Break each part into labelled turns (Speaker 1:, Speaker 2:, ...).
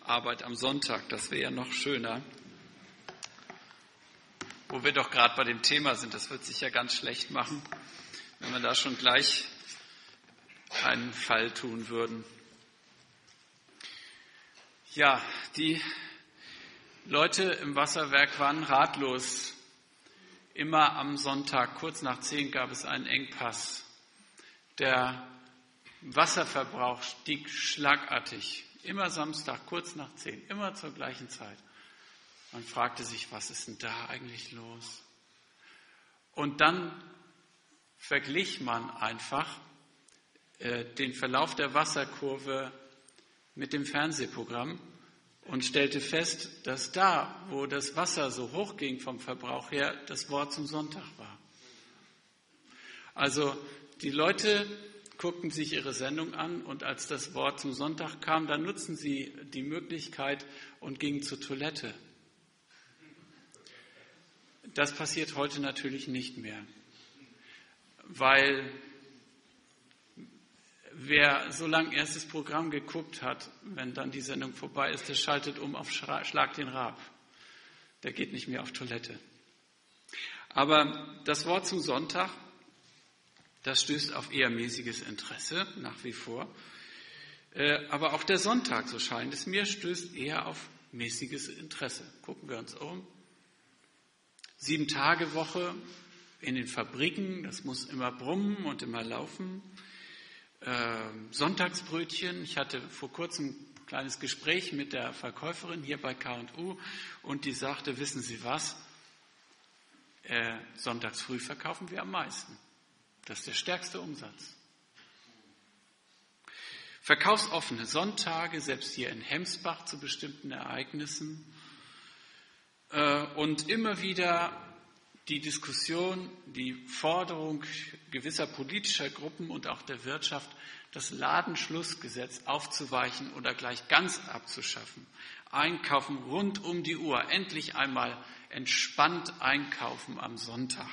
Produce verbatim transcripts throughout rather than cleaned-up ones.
Speaker 1: Arbeit am Sonntag. Das wäre ja noch schöner. Wo wir doch gerade bei dem Thema sind, das wird sich ja ganz schlecht machen, wenn wir da schon gleich einen Fall tun würden. Ja, die Leute im Wasserwerk waren ratlos. Immer am Sonntag, kurz nach zehn, gab es einen Engpass. Der Wasserverbrauch stieg schlagartig. Immer Samstag, kurz nach zehn, immer zur gleichen Zeit. Man fragte sich, was ist denn da eigentlich los? Und dann verglich man einfach äh, den Verlauf der Wasserkurve mit dem Fernsehprogramm und stellte fest, dass da, wo das Wasser so hoch ging vom Verbrauch her, das Wort zum Sonntag war. Also die Leute guckten sich ihre Sendung an und als das Wort zum Sonntag kam, dann nutzten sie die Möglichkeit und gingen zur Toilette. Das passiert heute natürlich nicht mehr, weil wer so lange erst das Programm geguckt hat, wenn dann die Sendung vorbei ist, der schaltet um auf Schlag den Raab. Der geht nicht mehr auf Toilette. Aber das Wort zum Sonntag, das stößt auf eher mäßiges Interesse, nach wie vor. Aber auch der Sonntag, so scheint es mir, stößt eher auf mäßiges Interesse. Gucken wir uns um. Sieben-Tage-Woche in den Fabriken, das muss immer brummen und immer laufen. Äh, Sonntagsbrötchen. Ich hatte vor kurzem ein kleines Gespräch mit der Verkäuferin hier bei K und U und die sagte, wissen Sie was, äh, sonntags früh verkaufen wir am meisten. Das ist der stärkste Umsatz. Verkaufsoffene Sonntage, selbst hier in Hemsbach zu bestimmten Ereignissen. Äh, und immer wieder die Diskussion, die Forderung gewisser politischer Gruppen und auch der Wirtschaft, das Ladenschlussgesetz aufzuweichen oder gleich ganz abzuschaffen. Einkaufen rund um die Uhr, endlich einmal entspannt einkaufen am Sonntag.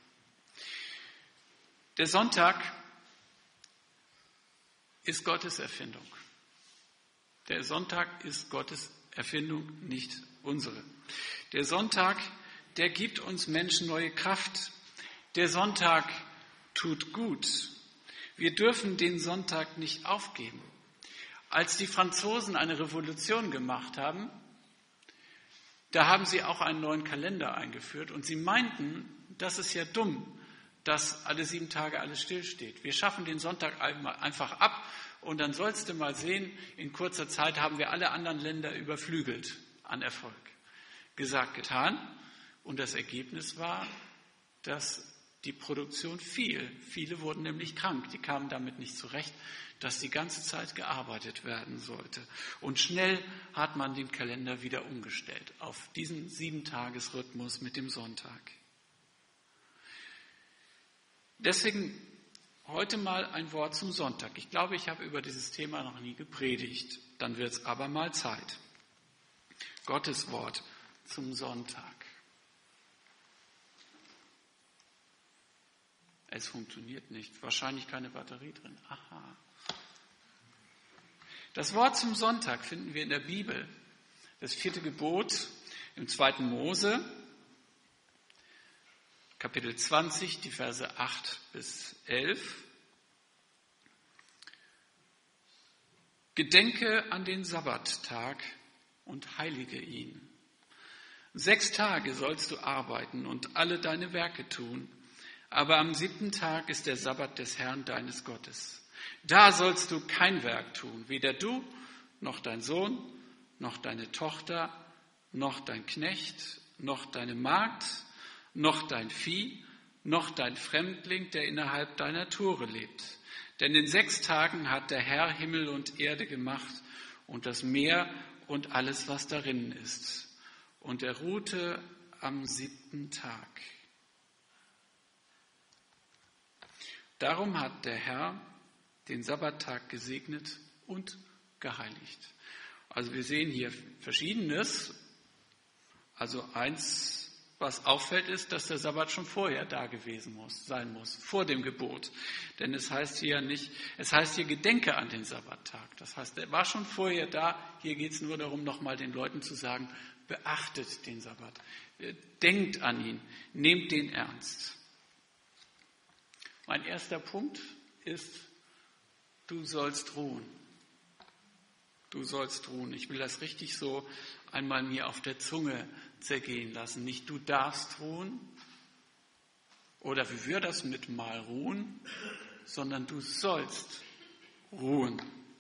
Speaker 1: Der Sonntag ist Gottes Erfindung. Der Sonntag ist Gottes Erfindung, nicht unsere. Der Sonntag, der gibt uns Menschen neue Kraft. Der Sonntag tut gut. Wir dürfen den Sonntag nicht aufgeben. Als die Franzosen eine Revolution gemacht haben, da haben sie auch einen neuen Kalender eingeführt und sie meinten, das ist ja dumm, dass alle sieben Tage alles stillsteht. Wir schaffen den Sonntag einfach ab und dann sollst du mal sehen, in kurzer Zeit haben wir alle anderen Länder überflügelt an Erfolg. Gesagt, getan. Und das Ergebnis war, dass die Produktion fiel. Viele wurden nämlich krank. Die kamen damit nicht zurecht, dass die ganze Zeit gearbeitet werden sollte. Und schnell hat man den Kalender wieder umgestellt auf diesen Sieben-Tages-Rhythmus mit dem Sonntag. Deswegen heute mal ein Wort zum Sonntag. Ich glaube, ich habe über dieses Thema noch nie gepredigt. Dann wird es aber mal Zeit. Gottes Wort zum Sonntag. Es funktioniert nicht. Wahrscheinlich keine Batterie drin. Aha. Das Wort zum Sonntag finden wir in der Bibel. Das vierte Gebot im zweiten Mose, Kapitel zwanzig, die Verse acht bis elf. Gedenke an den Sabbattag und heilige ihn. Sechs Tage sollst du arbeiten und alle deine Werke tun. Aber am siebten Tag ist der Sabbat des Herrn deines Gottes. Da sollst du kein Werk tun, weder du, noch dein Sohn, noch deine Tochter, noch dein Knecht, noch deine Magd, noch dein Vieh, noch dein Fremdling, der innerhalb deiner Tore lebt. Denn in sechs Tagen hat der Herr Himmel und Erde gemacht und das Meer und alles, was darin ist. Und er ruhte am siebten Tag. Darum hat der Herr den Sabbattag gesegnet und geheiligt. Also wir sehen hier Verschiedenes. Also eins was auffällt, ist, dass der Sabbat schon vorher da gewesen muss, sein muss, vor dem Gebot. Denn es heißt hier nicht, es heißt hier Gedenke an den Sabbattag. Das heißt, er war schon vorher da. Hier geht es nur darum, nochmal den Leuten zu sagen, beachtet den Sabbat, denkt an ihn, nehmt den ernst. Mein erster Punkt ist, du sollst ruhen. Du sollst ruhen. Ich will das richtig so einmal mir auf der Zunge zergehen lassen. Nicht du darfst ruhen oder wie wir das mit mal ruhen, sondern du sollst ruhen.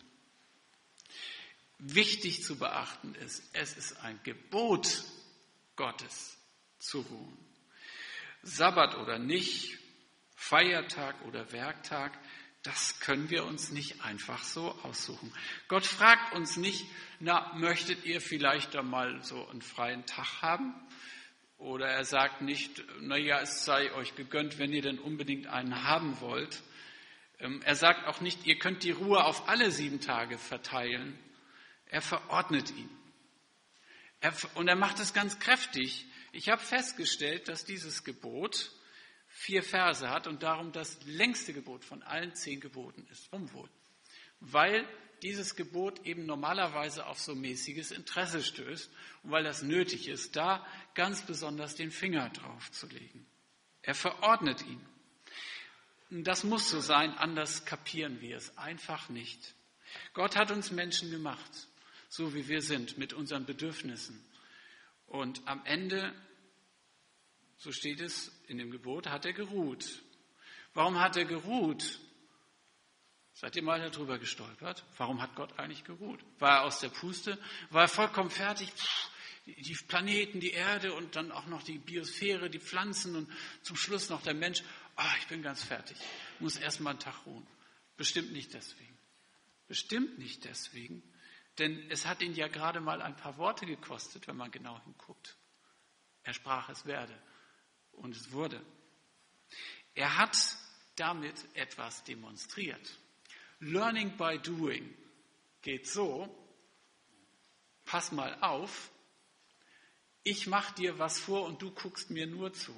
Speaker 1: Wichtig zu beachten ist, es ist ein Gebot Gottes zu ruhen. Sabbat oder nicht, Feiertag oder Werktag, das können wir uns nicht einfach so aussuchen. Gott fragt uns nicht, na, möchtet ihr vielleicht da mal so einen freien Tag haben? Oder er sagt nicht, na ja, es sei euch gegönnt, wenn ihr denn unbedingt einen haben wollt. Er sagt auch nicht, ihr könnt die Ruhe auf alle sieben Tage verteilen. Er verordnet ihn. Er, und er macht es ganz kräftig. Ich habe festgestellt, dass dieses Gebot vier Verse hat und darum das längste Gebot von allen zehn Geboten ist. Warum wohl? Weil dieses Gebot eben normalerweise auf so mäßiges Interesse stößt und weil das nötig ist, da ganz besonders den Finger drauf zu legen. Er verordnet ihn. Das muss so sein, anders kapieren wir es einfach nicht. Gott hat uns Menschen gemacht, so wie wir sind, mit unseren Bedürfnissen. Und am Ende, so steht es in dem Gebot, hat er geruht. Warum hat er geruht? Seid ihr mal darüber gestolpert? Warum hat Gott eigentlich geruht? War er aus der Puste? War er vollkommen fertig? Pff, die Planeten, die Erde und dann auch noch die Biosphäre, die Pflanzen und zum Schluss noch der Mensch. Oh, ich bin ganz fertig. Muss erst mal einen Tag ruhen. Bestimmt nicht deswegen. Bestimmt nicht deswegen. Denn es hat ihn ja gerade mal ein paar Worte gekostet, wenn man genau hinguckt. Er sprach, es werde. Und es wurde. Er hat damit etwas demonstriert. Learning by doing geht so, pass mal auf, ich mache dir was vor und du guckst mir nur zu.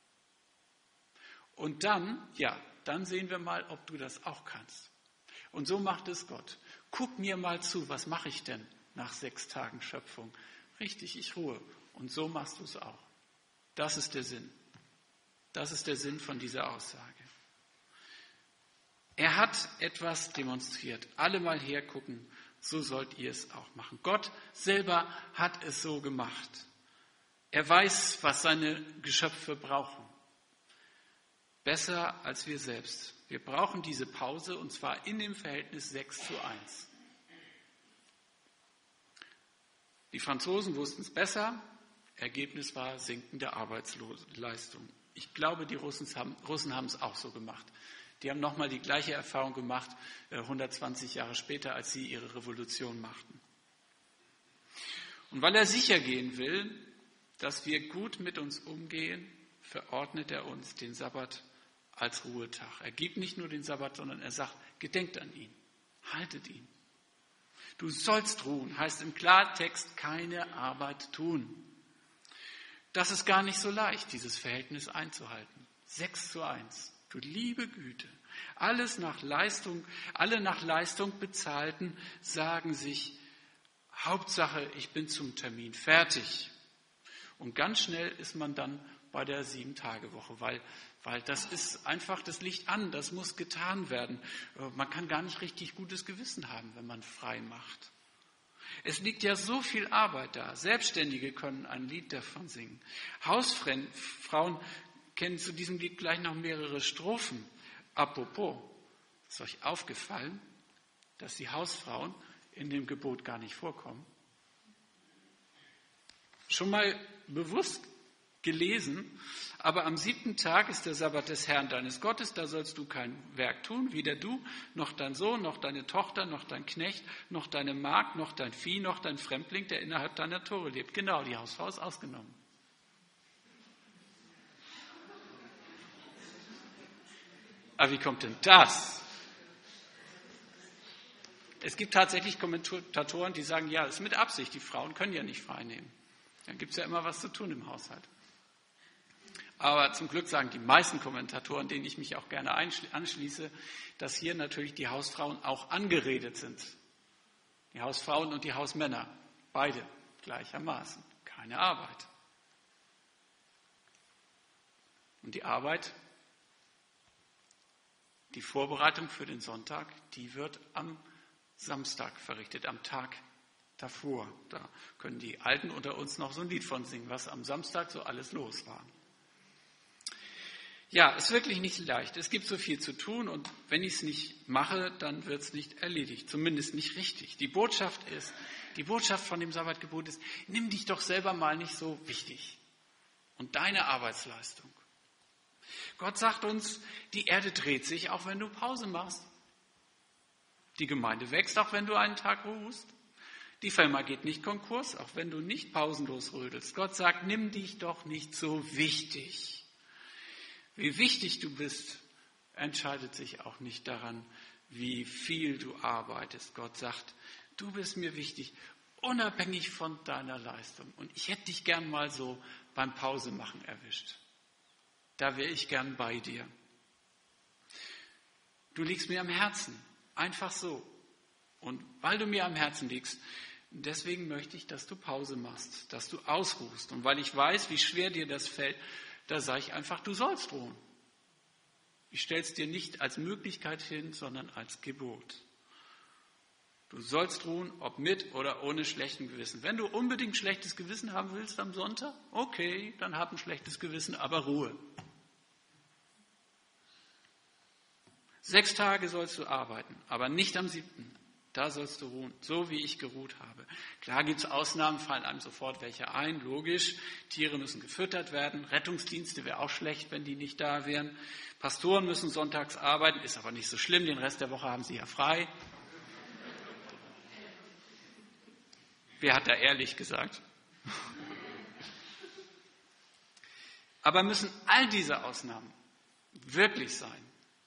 Speaker 1: Und dann, ja, dann sehen wir mal, ob du das auch kannst. Und so macht es Gott. Guck mir mal zu, was mache ich denn nach sechs Tagen Schöpfung? Richtig, ich ruhe. Und so machst du es auch. Das ist der Sinn. Das ist der Sinn von dieser Aussage. Er hat etwas demonstriert. Alle mal hergucken, so sollt ihr es auch machen. Gott selber hat es so gemacht. Er weiß, was seine Geschöpfe brauchen. Besser als wir selbst. Wir brauchen diese Pause und zwar in dem Verhältnis sechs zu eins. Die Franzosen wussten es besser. Ergebnis war sinkende Arbeitsleistung. Ich glaube, die Russen haben, Russen haben es auch so gemacht. Die haben nochmal die gleiche Erfahrung gemacht, hundertzwanzig Jahre später, als sie ihre Revolution machten. Und weil er sicher gehen will, dass wir gut mit uns umgehen, verordnet er uns den Sabbat als Ruhetag. Er gibt nicht nur den Sabbat, sondern er sagt, gedenkt an ihn, haltet ihn. Du sollst ruhen, heißt im Klartext keine Arbeit tun. Das ist gar nicht so leicht, dieses Verhältnis einzuhalten. Sechs zu eins. Du liebe Güte. Alles nach Leistung, alle nach Leistung Bezahlten sagen sich, Hauptsache, ich bin zum Termin fertig. Und ganz schnell ist man dann bei der Sieben-Tage-Woche, weil, weil das ist einfach, das liegt an, das muss getan werden. Man kann gar nicht richtig gutes Gewissen haben, wenn man frei macht. Es liegt ja so viel Arbeit da. Selbstständige können ein Lied davon singen. Hausfrauen kennen zu diesem Lied gleich noch mehrere Strophen. Apropos, ist euch aufgefallen, dass die Hausfrauen in dem Gebot gar nicht vorkommen? Schon mal bewusst gelesen, aber am siebten Tag ist der Sabbat des Herrn deines Gottes, da sollst du kein Werk tun, weder du, noch dein Sohn, noch deine Tochter, noch dein Knecht, noch deine Magd, noch dein Vieh, noch dein Fremdling, der innerhalb deiner Tore lebt. Genau, die Hausfrau ist ausgenommen. Aber wie kommt denn das? Es gibt tatsächlich Kommentatoren, die sagen, ja, das ist mit Absicht, die Frauen können ja nicht frei nehmen. Dann gibt es ja immer was zu tun im Haushalt. Aber zum Glück sagen die meisten Kommentatoren, denen ich mich auch gerne anschließe, dass hier natürlich die Hausfrauen auch angeredet sind. Die Hausfrauen und die Hausmänner, beide gleichermaßen. Keine Arbeit. Und die Arbeit, die Vorbereitung für den Sonntag, die wird am Samstag verrichtet, am Tag davor. Da können die Alten unter uns noch so ein Lied von singen, was am Samstag so alles los war. Ja, ist wirklich nicht leicht. Es gibt so viel zu tun und wenn ich es nicht mache, dann wird es nicht erledigt, zumindest nicht richtig. Die Botschaft ist, die Botschaft von dem Sabbatgebot ist, nimm dich doch selber mal nicht so wichtig und deine Arbeitsleistung. Gott sagt uns, die Erde dreht sich, auch wenn du Pause machst. Die Gemeinde wächst, auch wenn du einen Tag ruhst. Die Firma geht nicht Konkurs, auch wenn du nicht pausenlos rödelst. Gott sagt, nimm dich doch nicht so wichtig. Wie wichtig du bist, entscheidet sich auch nicht daran, wie viel du arbeitest. Gott sagt, du bist mir wichtig, unabhängig von deiner Leistung. Und ich hätte dich gern mal so beim Pausemachen erwischt. Da wäre ich gern bei dir. Du liegst mir am Herzen, einfach so. Und weil du mir am Herzen liegst, deswegen möchte ich, dass du Pause machst, dass du ausruhst. Und weil ich weiß, wie schwer dir das fällt, da sage ich einfach, du sollst ruhen. Ich stelle es dir nicht als Möglichkeit hin, sondern als Gebot. Du sollst ruhen, ob mit oder ohne schlechtem Gewissen. Wenn du unbedingt schlechtes Gewissen haben willst am Sonntag, okay, dann hab ein schlechtes Gewissen, aber Ruhe. Sechs Tage sollst du arbeiten, aber nicht am siebten. Da sollst du ruhen, so wie ich geruht habe. Klar gibt es Ausnahmen, fallen einem sofort welche ein, logisch. Tiere müssen gefüttert werden, Rettungsdienste wäre auch schlecht, wenn die nicht da wären. Pastoren müssen sonntags arbeiten, ist aber nicht so schlimm, den Rest der Woche haben sie ja frei. Wer hat da ehrlich gesagt? Aber müssen all diese Ausnahmen wirklich sein?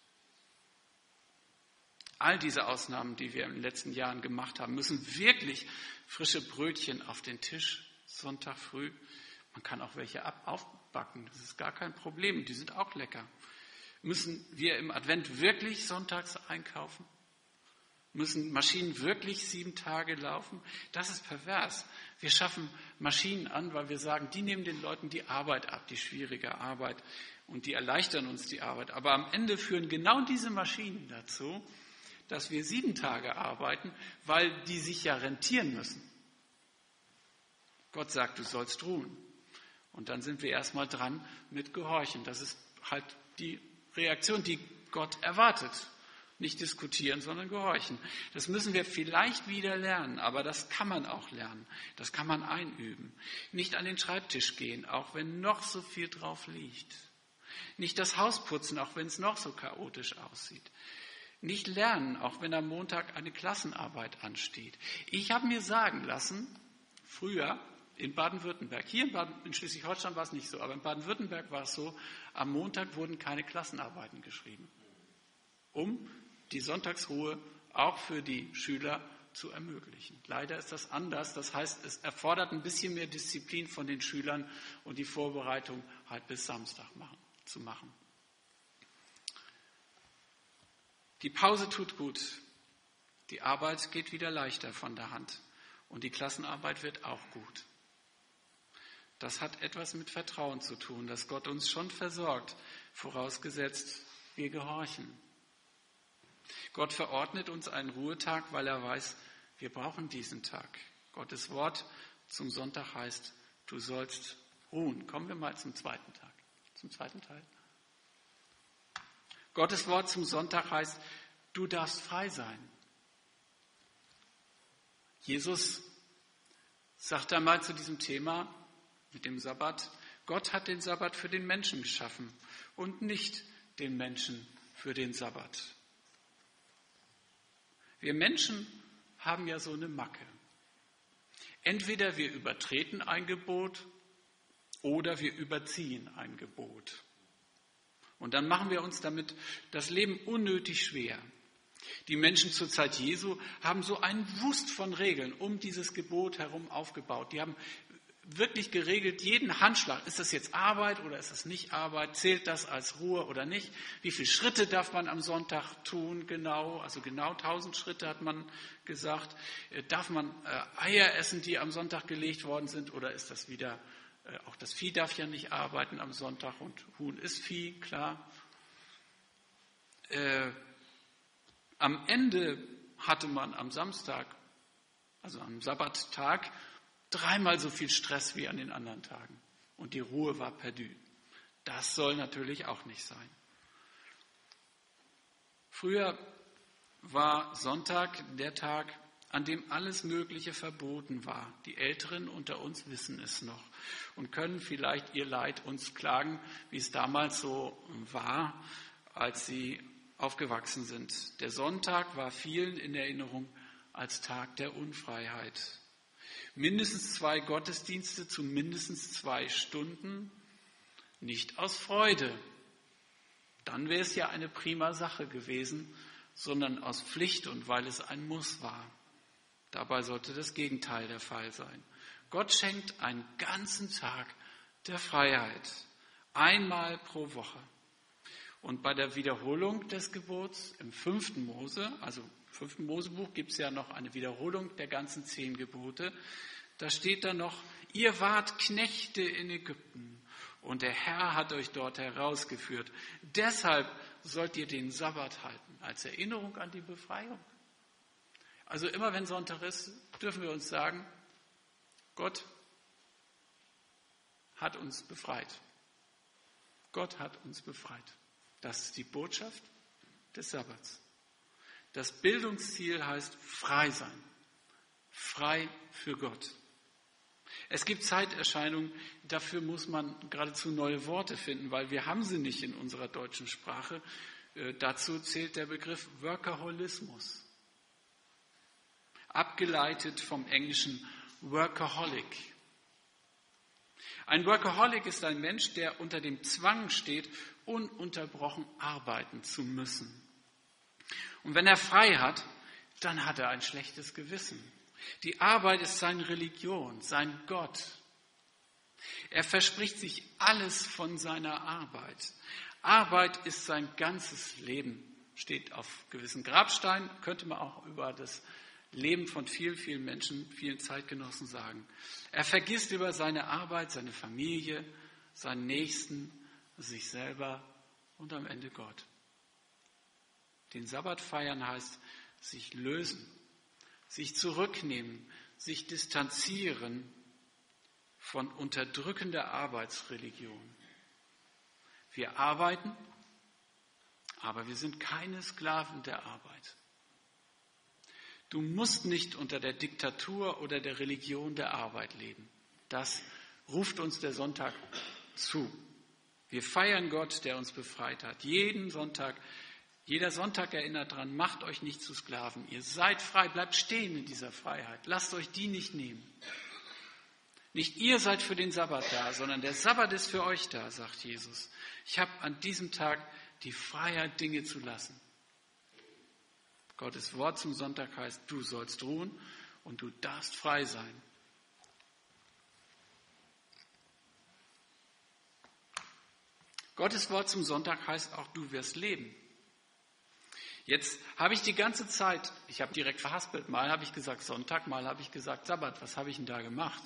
Speaker 1: All diese Ausnahmen, die wir in den letzten Jahren gemacht haben, müssen wirklich frische Brötchen auf den Tisch, Sonntag früh. Man kann auch welche ab, aufbacken, das ist gar kein Problem, die sind auch lecker. Müssen wir im Advent wirklich sonntags einkaufen? Müssen Maschinen wirklich sieben Tage laufen? Das ist pervers. Wir schaffen Maschinen an, weil wir sagen, die nehmen den Leuten die Arbeit ab, die schwierige Arbeit, und die erleichtern uns die Arbeit. Aber am Ende führen genau diese Maschinen dazu, dass wir sieben Tage arbeiten, weil die sich ja rentieren müssen. Gott sagt, du sollst ruhen. Und dann sind wir erstmal dran mit Gehorchen. Das ist halt die Reaktion, die Gott erwartet. Nicht diskutieren, sondern gehorchen. Das müssen wir vielleicht wieder lernen, aber das kann man auch lernen. Das kann man einüben. Nicht an den Schreibtisch gehen, auch wenn noch so viel drauf liegt. Nicht das Haus putzen, auch wenn es noch so chaotisch aussieht. Nicht lernen, auch wenn am Montag eine Klassenarbeit ansteht. Ich habe mir sagen lassen, früher in Baden-Württemberg, hier in, Baden, in Schleswig-Holstein war es nicht so, aber in Baden-Württemberg war es so, am Montag wurden keine Klassenarbeiten geschrieben, um die Sonntagsruhe auch für die Schüler zu ermöglichen. Leider ist das anders, das heißt, es erfordert ein bisschen mehr Disziplin von den Schülern und die Vorbereitung halt bis Samstag machen, zu machen. Die Pause tut gut. Die Arbeit geht wieder leichter von der Hand. Und die Klassenarbeit wird auch gut. Das hat etwas mit Vertrauen zu tun, dass Gott uns schon versorgt, vorausgesetzt wir gehorchen. Gott verordnet uns einen Ruhetag, weil er weiß, wir brauchen diesen Tag. Gottes Wort zum Sonntag heißt, du sollst ruhen. Kommen wir mal zum zweiten Tag, zum zweiten Teil. Gottes Wort zum Sonntag heißt, du darfst frei sein. Jesus sagt einmal zu diesem Thema mit dem Sabbat, Gott hat den Sabbat für den Menschen geschaffen und nicht den Menschen für den Sabbat. Wir Menschen haben ja so eine Macke. Entweder wir übertreten ein Gebot oder wir überziehen ein Gebot. Und dann machen wir uns damit das Leben unnötig schwer. Die Menschen zur Zeit Jesu haben so einen Wust von Regeln um dieses Gebot herum aufgebaut. Die haben wirklich geregelt, jeden Handschlag. Ist das jetzt Arbeit oder ist das nicht Arbeit? Zählt das als Ruhe oder nicht? Wie viele Schritte darf man am Sonntag tun? Genau, also genau tausend Schritte hat man gesagt. Darf man Eier essen, die am Sonntag gelegt worden sind? Oder ist das wieder, auch das Vieh darf ja nicht arbeiten am Sonntag und Huhn ist Vieh, klar. Äh, am Ende hatte man am Samstag, also am Sabbattag, dreimal so viel Stress wie an den anderen Tagen. Und die Ruhe war perdu. Das soll natürlich auch nicht sein. Früher war Sonntag der Tag, an dem alles Mögliche verboten war. Die Älteren unter uns wissen es noch und können vielleicht ihr Leid uns klagen, wie es damals so war, als sie aufgewachsen sind. Der Sonntag war vielen in Erinnerung als Tag der Unfreiheit. Mindestens zwei Gottesdienste zu mindestens zwei Stunden, nicht aus Freude. Dann wäre es ja eine prima Sache gewesen, sondern aus Pflicht und weil es ein Muss war. Dabei sollte das Gegenteil der Fall sein. Gott schenkt einen ganzen Tag der Freiheit, einmal pro Woche. Und bei der Wiederholung des Gebots im fünften Mose, also im fünften Mosebuch gibt es ja noch eine Wiederholung der ganzen zehn Gebote. Da steht dann noch, ihr wart Knechte in Ägypten und der Herr hat euch dort herausgeführt. Deshalb sollt ihr den Sabbat halten, als Erinnerung an die Befreiung. Also immer wenn Sonntag ist, dürfen wir uns sagen, Gott hat uns befreit. Gott hat uns befreit. Das ist die Botschaft des Sabbats. Das Bildungsziel heißt frei sein. Frei für Gott. Es gibt Zeiterscheinungen, dafür muss man geradezu neue Worte finden, weil wir haben sie nicht in unserer deutschen Sprache. Äh, dazu zählt der Begriff Workaholismus. Abgeleitet vom englischen Workaholic. Ein Workaholic ist ein Mensch, der unter dem Zwang steht, ununterbrochen arbeiten zu müssen. Und wenn er frei hat, dann hat er ein schlechtes Gewissen. Die Arbeit ist seine Religion, sein Gott. Er verspricht sich alles von seiner Arbeit. Arbeit ist sein ganzes Leben. Steht auf gewissen Grabsteinen, könnte man auch über das Leben von vielen, vielen Menschen, vielen Zeitgenossen sagen. Er vergisst über seine Arbeit, seine Familie, seinen Nächsten, sich selber und am Ende Gott. Den Sabbat feiern heißt sich lösen, sich zurücknehmen, sich distanzieren von unterdrückender Arbeitsreligion. Wir arbeiten, aber wir sind keine Sklaven der Arbeit. Du musst nicht unter der Diktatur oder der Religion der Arbeit leben. Das ruft uns der Sonntag zu. Wir feiern Gott, der uns befreit hat. Jeden Sonntag, jeder Sonntag erinnert daran, macht euch nicht zu Sklaven. Ihr seid frei, bleibt stehen in dieser Freiheit. Lasst euch die nicht nehmen. Nicht ihr seid für den Sabbat da, sondern der Sabbat ist für euch da, sagt Jesus. Ich habe an diesem Tag die Freiheit, Dinge zu lassen. Gottes Wort zum Sonntag heißt, du sollst ruhen und du darfst frei sein. Gottes Wort zum Sonntag heißt auch, du wirst leben. Jetzt habe ich die ganze Zeit, ich habe direkt verhaspelt, mal habe ich gesagt Sonntag, mal habe ich gesagt Sabbat. Was habe ich denn da gemacht?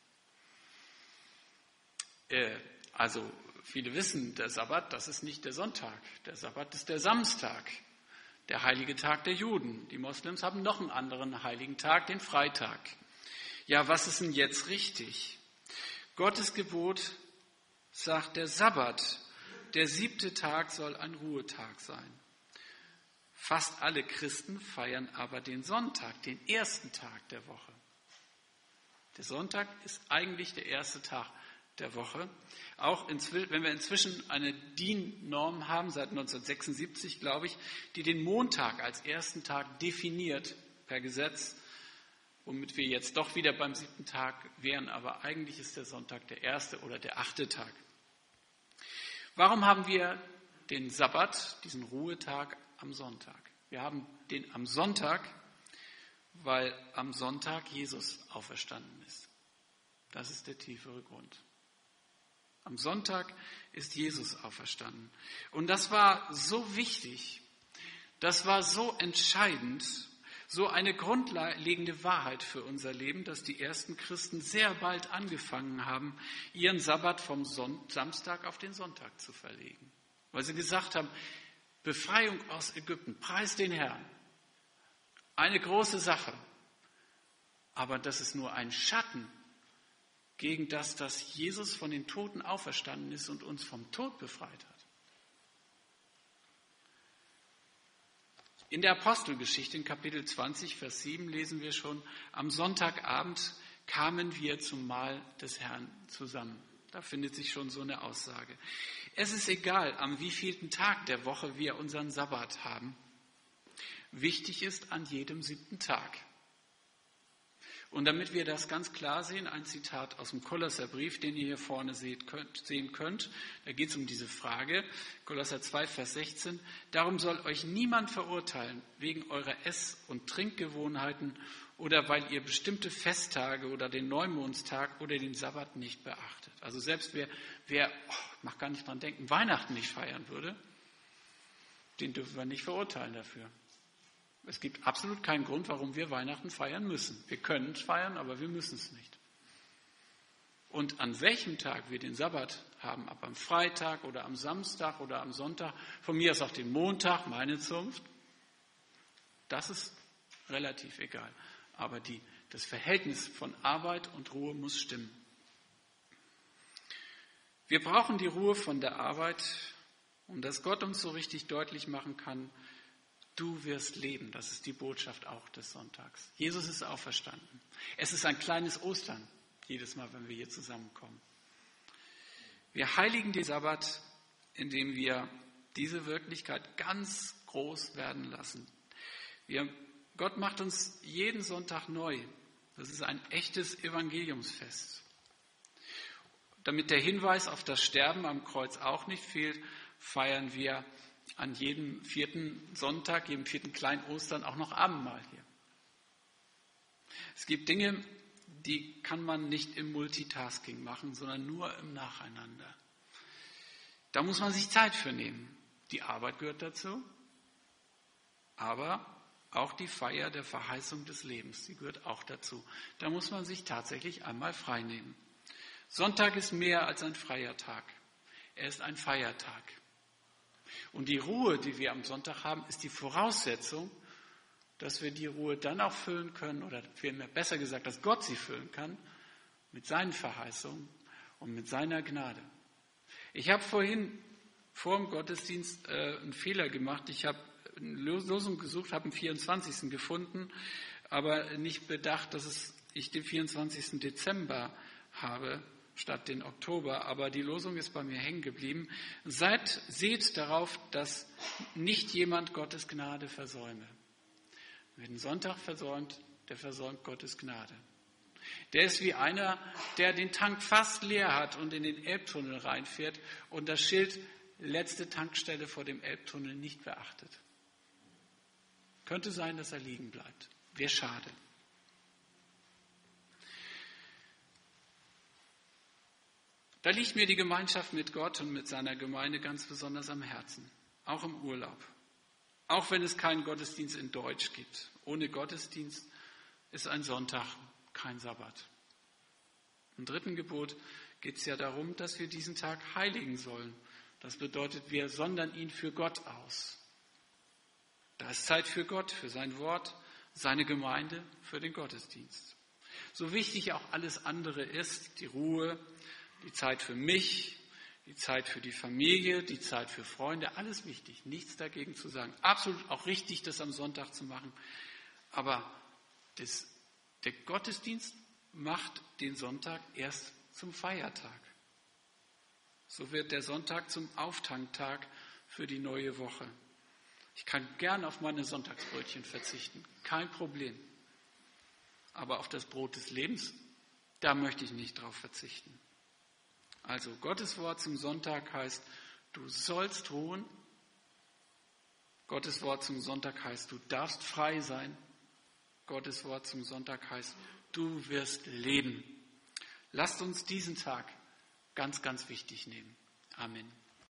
Speaker 1: Äh, also viele wissen, der Sabbat, das ist nicht der Sonntag. Der Sabbat ist der Samstag, der heilige Tag der Juden. Die Moslems haben noch einen anderen heiligen Tag, den Freitag. Ja, was ist denn jetzt richtig? Gottes Gebot sagt, der Sabbat, der siebte Tag soll ein Ruhetag sein. Fast alle Christen feiern aber den Sonntag, den ersten Tag der Woche. Der Sonntag ist eigentlich der erste Tag der Woche. Auch wenn wir inzwischen eine D I N-Norm haben, seit neunzehnhundertsechsundsiebzig, glaube ich, die den Montag als ersten Tag definiert per Gesetz, womit wir jetzt doch wieder beim siebten Tag wären, aber eigentlich ist der Sonntag der erste oder der achte Tag. Warum haben wir den Sabbat, diesen Ruhetag, am Sonntag? Wir haben den am Sonntag, weil am Sonntag Jesus auferstanden ist. Das ist der tiefere Grund. Am Sonntag ist Jesus auferstanden. Und das war so wichtig, das war so entscheidend, so eine grundlegende Wahrheit für unser Leben, dass die ersten Christen sehr bald angefangen haben, ihren Sabbat vom Samstag auf den Sonntag zu verlegen. Weil sie gesagt haben, Befreiung aus Ägypten, preis den Herrn. Eine große Sache. Aber das ist nur ein Schatten gegen das, dass Jesus von den Toten auferstanden ist und uns vom Tod befreit hat. In der Apostelgeschichte in Kapitel zwanzig, Vers sieben lesen wir schon, am Sonntagabend kamen wir zum Mahl des Herrn zusammen. Da findet sich schon so eine Aussage. Es ist egal, am wievielten Tag der Woche wir unseren Sabbat haben. Wichtig ist an jedem siebten Tag. Und damit wir das ganz klar sehen, ein Zitat aus dem Kolosserbrief, den ihr hier vorne seht, könnt, sehen könnt. Da geht es um diese Frage, Kolosser zwei, Vers sechzehn. Darum soll euch niemand verurteilen wegen eurer Ess- und Trinkgewohnheiten oder weil ihr bestimmte Festtage oder den Neumondstag oder den Sabbat nicht beachtet. Also selbst wer, wer oh, mag gar nicht dran denken, Weihnachten nicht feiern würde, den dürfen wir nicht verurteilen dafür. Es gibt absolut keinen Grund, warum wir Weihnachten feiern müssen. Wir können es feiern, aber wir müssen es nicht. Und an welchem Tag wir den Sabbat haben, ob am Freitag oder am Samstag oder am Sonntag, von mir aus auch den Montag, meine Zunft, das ist relativ egal. Aber die, das Verhältnis von Arbeit und Ruhe muss stimmen. Wir brauchen die Ruhe von der Arbeit, und dass Gott uns so richtig deutlich machen kann, du wirst leben. Das ist die Botschaft auch des Sonntags. Jesus ist auferstanden. Es ist ein kleines Ostern, jedes Mal, wenn wir hier zusammenkommen. Wir heiligen den Sabbat, indem wir diese Wirklichkeit ganz groß werden lassen. Wir, Gott macht uns jeden Sonntag neu. Das ist ein echtes Evangeliumsfest. Damit der Hinweis auf das Sterben am Kreuz auch nicht fehlt, feiern wir an jedem vierten Sonntag, jedem vierten kleinen Ostern auch noch Abendmahl hier. Es gibt Dinge, die kann man nicht im Multitasking machen, sondern nur im Nacheinander. Da muss man sich Zeit für nehmen. Die Arbeit gehört dazu, aber auch die Feier der Verheißung des Lebens, die gehört auch dazu. Da muss man sich tatsächlich einmal frei nehmen. Sonntag ist mehr als ein freier Tag. Er ist ein Feiertag. Und die Ruhe, die wir am Sonntag haben, ist die Voraussetzung, dass wir die Ruhe dann auch füllen können, oder vielmehr besser gesagt, dass Gott sie füllen kann, mit seinen Verheißungen und mit seiner Gnade. Ich habe vorhin vor dem Gottesdienst äh, einen Fehler gemacht. Ich habe eine Losung gesucht, habe den vierundzwanzigsten gefunden, aber nicht bedacht, dass es, ich den vierundzwanzigsten Dezember habe statt den Oktober, aber die Losung ist bei mir hängen geblieben. Seid, seht darauf, dass nicht jemand Gottes Gnade versäume. Wer den Sonntag versäumt, der versäumt Gottes Gnade. Der ist wie einer, der den Tank fast leer hat und in den Elbtunnel reinfährt und das Schild letzte Tankstelle vor dem Elbtunnel nicht beachtet. Könnte sein, dass er liegen bleibt. Wäre schade. Da liegt mir die Gemeinschaft mit Gott und mit seiner Gemeinde ganz besonders am Herzen, auch im Urlaub. Auch wenn es keinen Gottesdienst in Deutsch gibt. Ohne Gottesdienst ist ein Sonntag kein Sabbat. Im dritten Gebot geht es ja darum, dass wir diesen Tag heiligen sollen. Das bedeutet, wir sondern ihn für Gott aus. Da ist Zeit für Gott, für sein Wort, seine Gemeinde, für den Gottesdienst. So wichtig auch alles andere ist, die Ruhe, die Zeit für mich, die Zeit für die Familie, die Zeit für Freunde, alles wichtig, nichts dagegen zu sagen. Absolut auch richtig, das am Sonntag zu machen. Aber das, der Gottesdienst macht den Sonntag erst zum Feiertag. So wird der Sonntag zum Auftanktag für die neue Woche. Ich kann gern auf meine Sonntagsbrötchen verzichten, kein Problem. Aber auf das Brot des Lebens, da möchte ich nicht drauf verzichten. Also Gottes Wort zum Sonntag heißt, du sollst ruhen. Gottes Wort zum Sonntag heißt, du darfst frei sein. Gottes Wort zum Sonntag heißt, du wirst leben. Lasst uns diesen Tag ganz, ganz wichtig nehmen. Amen.